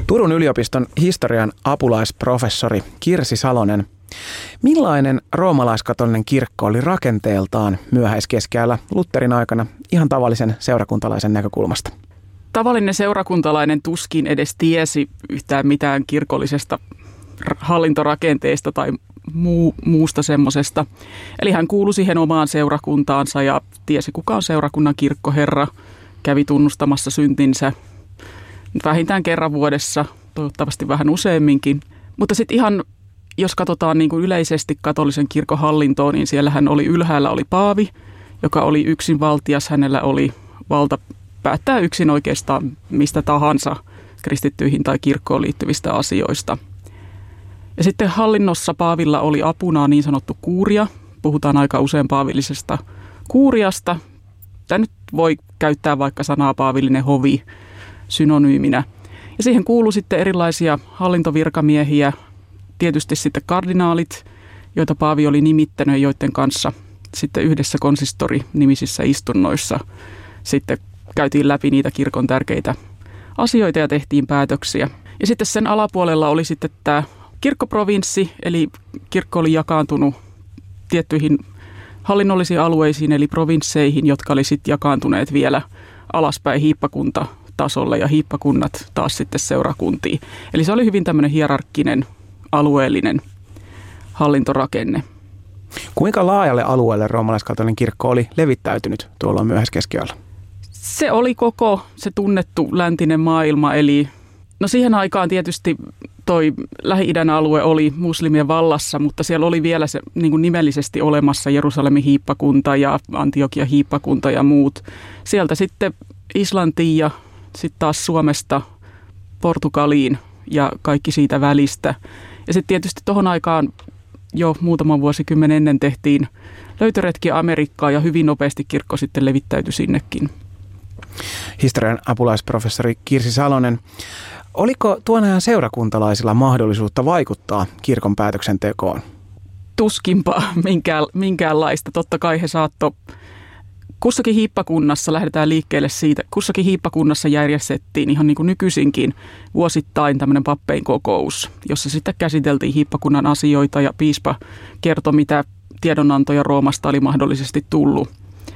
Turun yliopiston historian apulaisprofessori Kirsi Salonen. Millainen roomalaiskatolinen kirkko oli rakenteeltaan myöhäiskeskiajalla Lutherin aikana ihan tavallisen seurakuntalaisen näkökulmasta? Tavallinen seurakuntalainen tuskin edes tiesi yhtään mitään kirkollisesta hallintorakenteesta tai muusta semmoisesta. Eli hän kuului siihen omaan seurakuntaansa ja tiesi kuka on seurakunnan kirkkoherra, kävi tunnustamassa syntinsä vähintään kerran vuodessa, toivottavasti vähän useamminkin. Mutta sitten ihan, jos katsotaan niin kuin yleisesti katolisen kirkon hallintoon, niin siellähän oli ylhäällä oli paavi, joka oli yksinvaltias. Hänellä oli valta päättää yksin oikeastaan mistä tahansa kristittyihin tai kirkkoon liittyvistä asioista. Ja sitten hallinnossa paavilla oli apuna niin sanottu kuuria. Puhutaan aika usein paavillisesta kuuriasta. Tämä nyt voi käyttää vaikka sanaa paavillinen hovi synonyyminä. Ja siihen kuului sitten erilaisia hallintovirkamiehiä, tietysti sitten kardinaalit, joita paavi oli nimittänyt ja joiden kanssa sitten yhdessä konsistori-nimisissä istunnoissa sitten käytiin läpi niitä kirkon tärkeitä asioita ja tehtiin päätöksiä. Ja sitten sen alapuolella oli sitten tämä kirkkoprovinssi, eli kirkko oli jakaantunut tiettyihin hallinnollisiin alueisiin, eli provinsseihin, jotka oli sitten jakaantuneet vielä alaspäin hiippakuntatasolle ja hiippakunnat taas sitten seurakuntiin. Eli se oli hyvin tämmöinen hierarkkinen, alueellinen hallintorakenne. Kuinka laajalle alueelle roomalaiskatolinen kirkko oli levittäytynyt tuolla myöhäiskeskiajalla? Se oli koko se tunnettu läntinen maailma, eli no siihen aikaan tietysti toi Lähi-idän alue oli muslimien vallassa, mutta siellä oli vielä se niin kuin nimellisesti olemassa Jerusalemin hiippakunta ja Antiokian hiippakunta ja muut. Sieltä sitten Islantiin ja sitten taas Suomesta Portugaliin ja kaikki siitä välistä. Ja sitten tietysti tuohon aikaan jo muutaman vuosikymmen ennen tehtiin löytöretki Amerikkaan ja hyvin nopeasti kirkko sitten levittäytyi sinnekin. Historian apulaisprofessori Kirsi Salonen. Oliko tuon ajan seurakuntalaisilla mahdollisuutta vaikuttaa kirkon päätöksentekoon? Tuskinpa minkäänlaista. Totta kai he saattoi. Kussakin hiippakunnassa, lähdetään liikkeelle siitä, kussakin hiippakunnassa järjestettiin ihan niin kuin nykyisinkin vuosittain tämmöinen pappein kokous, jossa sitten käsiteltiin hiippakunnan asioita ja piispa kertoi, mitä tiedonantoja Roomasta oli mahdollisesti tullut.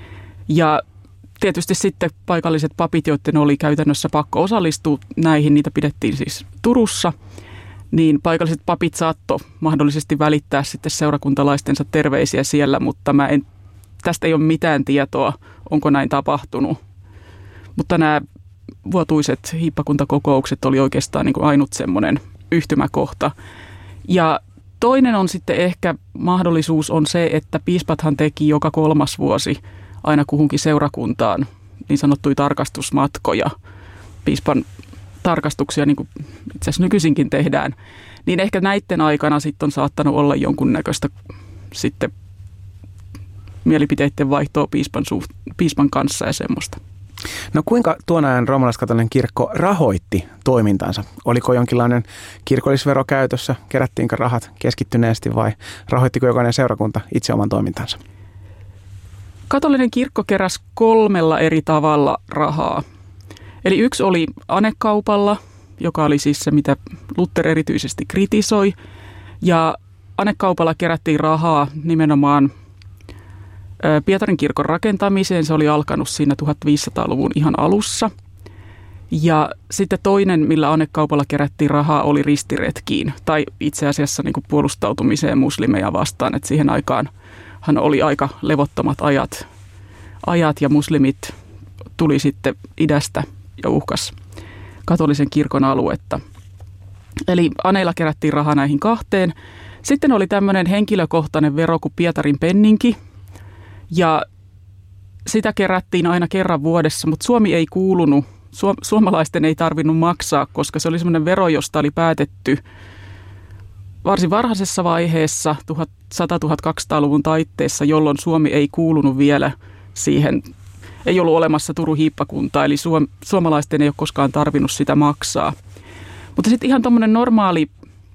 Ja tietysti sitten paikalliset papit, joiden oli käytännössä pakko osallistua näihin, niitä pidettiin siis Turussa, niin paikalliset papit saattoi mahdollisesti välittää sitten seurakuntalaistensa terveisiä siellä, mutta tästä ei ole mitään tietoa, onko näin tapahtunut. Mutta nämä vuotuiset hiippakuntakokoukset oli oikeastaan niin kuin ainut semmoinen yhtymäkohta. Ja toinen on sitten ehkä mahdollisuus on se, että piispathan teki joka 3. vuosi aina kuhunkin seurakuntaan niin sanottuja tarkastusmatkoja, piispan tarkastuksia, niin kuin itse asiassa nykyisinkin tehdään, niin ehkä näiden aikana sitten on saattanut olla jonkunnäköistä sitten mielipiteiden vaihtoa piispan kanssa ja semmoista. No kuinka tuon ajan roomalaiskatolinen kirkko rahoitti toimintansa? Oliko jonkinlainen kirkollisvero käytössä? Kerättiinkö rahat keskittyneesti vai rahoittiko jokainen seurakunta itse oman toimintansa? Katolinen kirkko keräsi 3 eri tavalla rahaa. Eli yksi oli anekaupalla, joka oli siis se, mitä Luther erityisesti kritisoi. Ja anekaupalla kerättiin rahaa nimenomaan Pietarin kirkon rakentamiseen. Se oli alkanut siinä 1500-luvun ihan alussa. Ja sitten toinen, millä anekaupalla kerättiin rahaa, oli ristiretkiin. Tai itse asiassa niin kuin puolustautumiseen muslimeja vastaan. Et siihen aikaanhan oli aika levottomat ajat ja muslimit tuli sitten idästä ja uhkas katolisen kirkon aluetta. Eli aneilla kerättiin rahaa näihin 2. Sitten oli tämmöinen henkilökohtainen vero kuin Pietarin penninki. Ja sitä kerättiin aina kerran vuodessa, mutta Suomi ei kuulunut, suomalaisten ei tarvinnut maksaa, koska se oli semmoinen vero, josta oli päätetty varsin varhaisessa vaiheessa 1100-1200-luvun taitteessa, jolloin Suomi ei kuulunut vielä siihen, ei ollut olemassa Turun hiippakuntaa, eli suomalaisten ei ole koskaan tarvinnut sitä maksaa. Mutta sitten ihan tuommoinen normaali,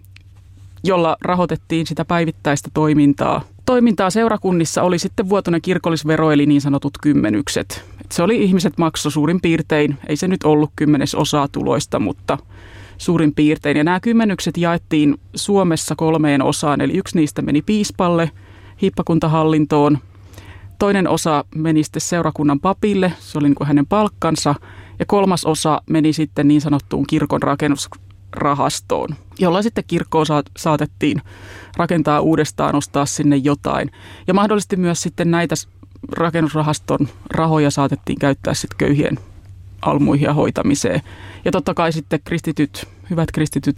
jolla rahoitettiin sitä päivittäistä toimintaa seurakunnissa oli sitten vuotuinen kirkollisvero, eli niin sanotut kymmenykset. Se oli ihmiset maksoi suurin piirtein, ei se nyt ollut 10% tuloista, mutta suurin piirtein. Ja nämä kymmenykset jaettiin Suomessa 3 osaan, eli yksi niistä meni piispalle, hiippakuntahallintoon. Toinen osa meni sitten seurakunnan papille, se oli niin kuin hänen palkkansa. Ja 3. osa meni sitten niin sanottuun kirkon rakennusrahastoon, jolla sitten kirkkoon saatettiin rakentaa uudestaan, ostaa sinne jotain. Ja mahdollisesti myös sitten näitä rakennusrahaston rahoja saatettiin käyttää sitten köyhien almuihin ja hoitamiseen. Ja totta kai sitten hyvät kristityt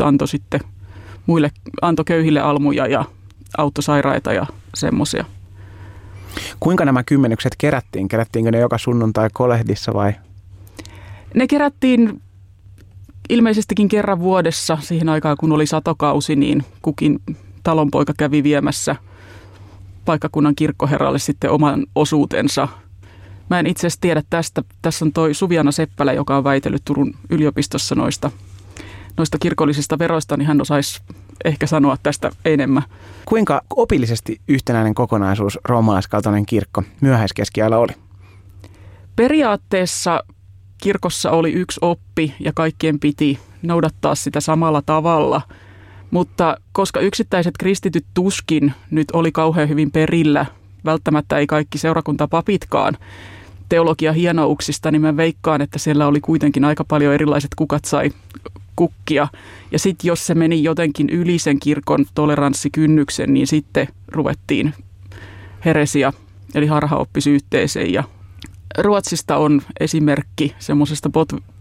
antoi köyhille almuja ja autosairaita ja semmoisia. Kuinka nämä kymmenykset kerättiin? Kerättiinkö ne joka sunnuntai kolehdissa vai? Ne kerättiin ilmeisestikin kerran vuodessa siihen aikaan, kun oli satokausi, niin kukin talonpoika kävi viemässä paikkakunnan kirkkoherralle sitten oman osuutensa. Mä en itse asiassa tiedä tästä. Tässä on toi Suviana Seppälä, joka on väitellyt Turun yliopistossa noista kirkollisista veroista, niin hän osaisi ehkä sanoa tästä enemmän. Kuinka opillisesti yhtenäinen kokonaisuus roomalaiskatolinen kirkko myöhäiskeskiajalla oli? Periaatteessa kirkossa oli yksi oppi ja kaikkien piti noudattaa sitä samalla tavalla, mutta koska yksittäiset kristityt tuskin nyt oli kauhean hyvin perillä, välttämättä ei kaikki seurakuntapapitkaan teologia hienouksista, niin mä veikkaan, että siellä oli kuitenkin aika paljon erilaiset kukat sai kukkia. Ja sitten jos se meni jotenkin yli sen kirkon toleranssikynnyksen, niin sitten ruvettiin heresia, eli harhaoppisyytteeseen. Ja Ruotsista on esimerkki semmoisesta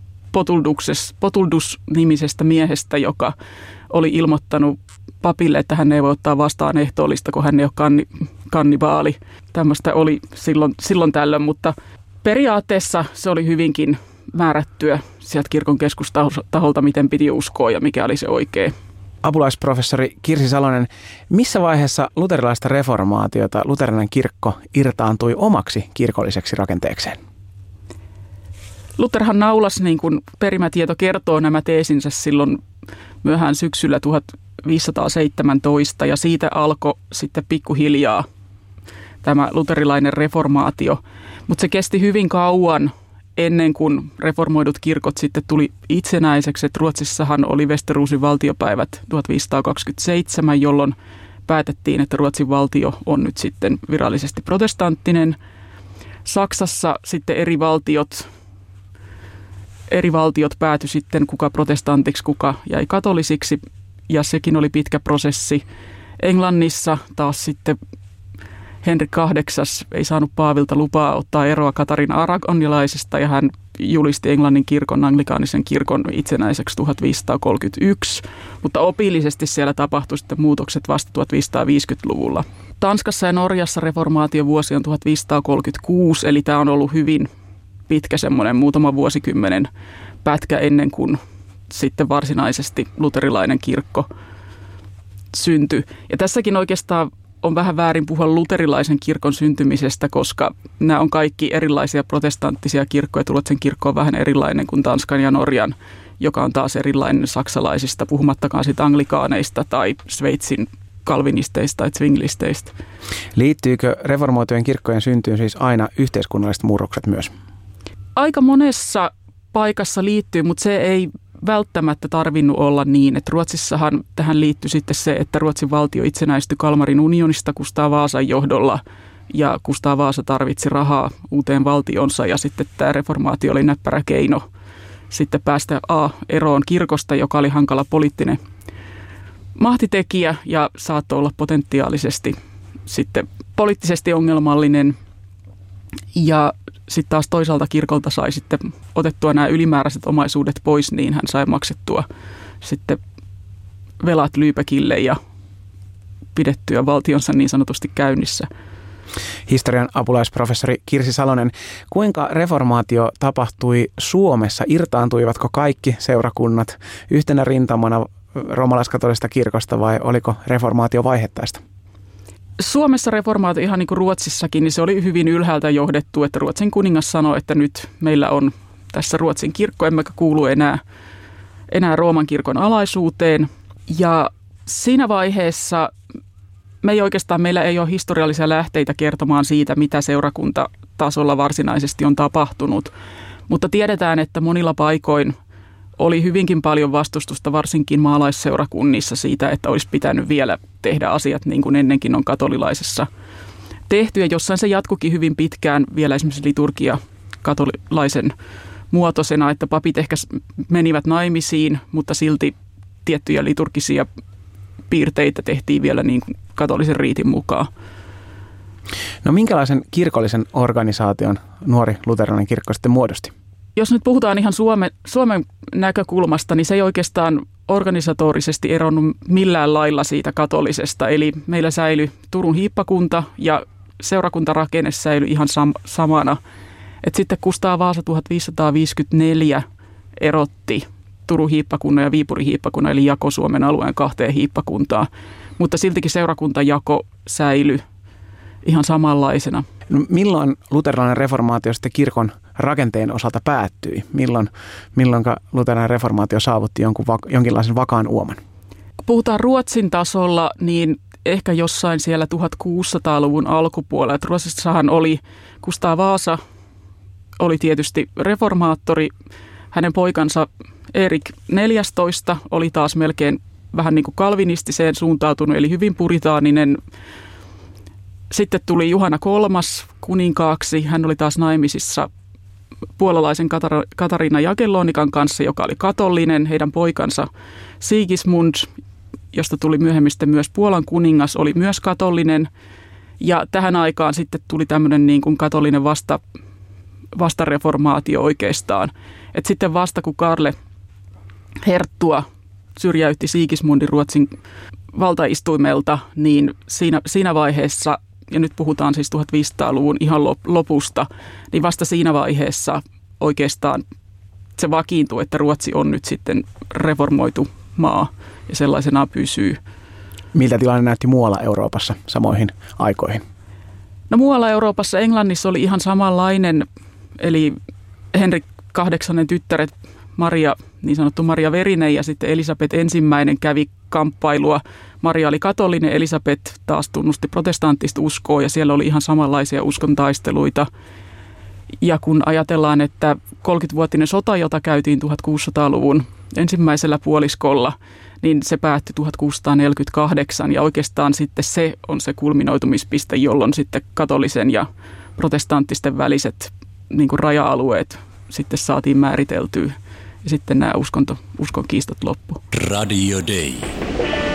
Potuldus-nimisestä miehestä, joka oli ilmoittanut papille, että hän ei voi ottaa vastaan ehtoollista, kun hän ei ole kannibaali. Tämmöistä oli silloin tällöin, mutta periaatteessa se oli hyvinkin määrättyä sieltä kirkon keskustaholta, miten piti uskoa ja mikä oli se oikea. Apulaisprofessori Kirsi Salonen, missä vaiheessa luterilaista reformaatiota luterilainen kirkko irtaantui omaksi kirkolliseksi rakenteekseen? Lutherhan naulasi, niin kuin perimätieto kertoo, nämä teesinsä silloin myöhään syksyllä 1517 ja siitä alkoi sitten pikkuhiljaa tämä luterilainen reformaatio. Mutta se kesti hyvin kauan ennen kuin reformoidut kirkot sitten tuli itsenäiseksi. Et Ruotsissahan oli Westerosin valtiopäivät 1527, jolloin päätettiin, että Ruotsin valtio on nyt sitten virallisesti protestanttinen. Saksassa sitten eri valtiot päätyi sitten kuka protestantiksi, kuka jäi katolisiksi, ja sekin oli pitkä prosessi. Englannissa taas sitten Henrik VIII ei saanut paavilta lupaa ottaa eroa Katarina Aragonilaisesta, ja hän julisti Englannin kirkon, anglikaanisen kirkon itsenäiseksi 1531, mutta opillisesti siellä tapahtui sitten muutokset vasta 1550-luvulla. Tanskassa ja Norjassa reformaatiovuosi on 1536, eli tämä on ollut hyvin pitkä semmoinen muutama vuosikymmenen pätkä ennen kuin sitten varsinaisesti luterilainen kirkko syntyi. Ja tässäkin oikeastaan on vähän väärin puhua luterilaisen kirkon syntymisestä, koska nämä on kaikki erilaisia protestanttisia kirkkoja. Ruotsin kirkko on vähän erilainen kuin Tanskan ja Norjan, joka on taas erilainen saksalaisista, puhumattakaan siitä anglikaaneista tai Sveitsin kalvinisteista tai zwinglisteistä. Liittyykö reformoitujen kirkkojen syntyyn siis aina yhteiskunnalliset murrokset myös? Aika monessa paikassa liittyy, mutta se ei välttämättä tarvinnut olla niin, että Ruotsissahan tähän liittyi sitten se, että Ruotsin valtio itsenäistyi Kalmarin unionista Kustaa Vaasan johdolla, ja Kustaa Vaasa tarvitsi rahaa uuteen valtionsa, ja sitten tämä reformaatio oli näppärä keino sitten päästä eroon kirkosta, joka oli hankala poliittinen mahtitekijä ja saattoi olla potentiaalisesti sitten poliittisesti ongelmallinen. Ja sitten taas toisaalta kirkolta sai sitten otettua nämä ylimääräiset omaisuudet pois, niin hän sai maksettua sitten velat Lübeckille ja pidettyä valtionsa niin sanotusti käynnissä. Historian apulaisprofessori Kirsi Salonen, kuinka reformaatio tapahtui Suomessa? Irtaantuivatko kaikki seurakunnat yhtenä rintamana roomalaiskatolisesta kirkosta vai oliko reformaatio vaihettaista? Suomessa reformaatio, ihan niin kuin Ruotsissakin, niin se oli hyvin ylhäältä johdettu, että Ruotsin kuningas sanoi, että nyt meillä on tässä Ruotsin kirkko, emmekä kuulu enää Rooman kirkon alaisuuteen. Ja siinä vaiheessa meillä ei ole historiallisia lähteitä kertomaan siitä, mitä seurakuntatasolla varsinaisesti on tapahtunut, mutta tiedetään, että monilla paikoin oli hyvinkin paljon vastustusta, varsinkin maalaisseurakunnissa siitä, että olisi pitänyt vielä tehdä asiat niin kuin ennenkin on katolilaisessa tehty. Ja jossain se jatkuikin hyvin pitkään vielä esimerkiksi liturgia katolilaisen muotoisena, että papit ehkä menivät naimisiin, mutta silti tiettyjä liturgisia piirteitä tehtiin vielä niin kuin katolisen riitin mukaan. No minkälaisen kirkollisen organisaation nuori luterilainen kirkko sitten muodosti? Jos nyt puhutaan ihan Suomen näkökulmasta, niin se ei oikeastaan organisatorisesti eronnut millään lailla siitä katolisesta. Eli meillä säilyi Turun hiippakunta ja seurakuntarakenne säilyi ihan samana. Et sitten Kustaa Vaasa 1554 erotti Turun hiippakunnan ja Viipurin hiippakunnan, eli jako Suomen alueen 2 hiippakuntaa. Mutta siltikin seurakuntajako säilyi ihan samanlaisena. No, milloin luterilainen reformaatio sitten kirkon rakenteen osalta päättyi? Milloin luterilainen reformaatio saavutti jonkinlaisen vakaan uoman? Kun puhutaan Ruotsin tasolla, niin ehkä jossain siellä 1600-luvun alkupuolella. Ruotsissahan oli Kustaa Vaasa, oli tietysti reformaattori. Hänen poikansa Erik 14 oli taas melkein vähän niin kuin kalvinistiseen suuntautunut, eli hyvin puritaaninen. Sitten tuli Juhana III kuninkaaksi. Hän oli taas naimisissa puolalaisen Katariina Jagellonikan kanssa, joka oli katolinen. Heidän poikansa Sigismund, josta tuli myöhemmin myös Puolan kuningas, oli myös katolinen. Ja tähän aikaan sitten tuli tämmöinen niin kuin katolinen vastareformaatio oikeastaan. Et sitten vasta kun Karle Herttua syrjäytti Sigismundin Ruotsin valtaistuimelta, niin siinä vaiheessa, ja nyt puhutaan siis 1500-luvun ihan lopusta, niin vasta siinä vaiheessa oikeastaan se vakiintui, että Ruotsi on nyt sitten reformoitu maa ja sellaisena pysyy. Miltä tilanne näytti muualla Euroopassa samoihin aikoihin? No muualla Euroopassa, Englannissa oli ihan samanlainen, eli Henrik VIII tyttäret Maria, niin sanottu Maria Verinen ja sitten Elisabeth I kävi kamppailua. Maria oli katolinen, Elisabeth taas tunnusti protestanttista uskoa ja siellä oli ihan samanlaisia uskontaisteluita. Ja kun ajatellaan, että 30-vuotinen sota, jota käytiin 1600-luvun ensimmäisellä puoliskolla, niin se päättyi 1648 ja oikeastaan sitten se on se kulminoitumispiste, jolloin sitten katolisen ja protestanttisten väliset niin kuin raja-alueet sitten saatiin määriteltyä ja sitten nämä uskon kiistat loppu. Radio Day.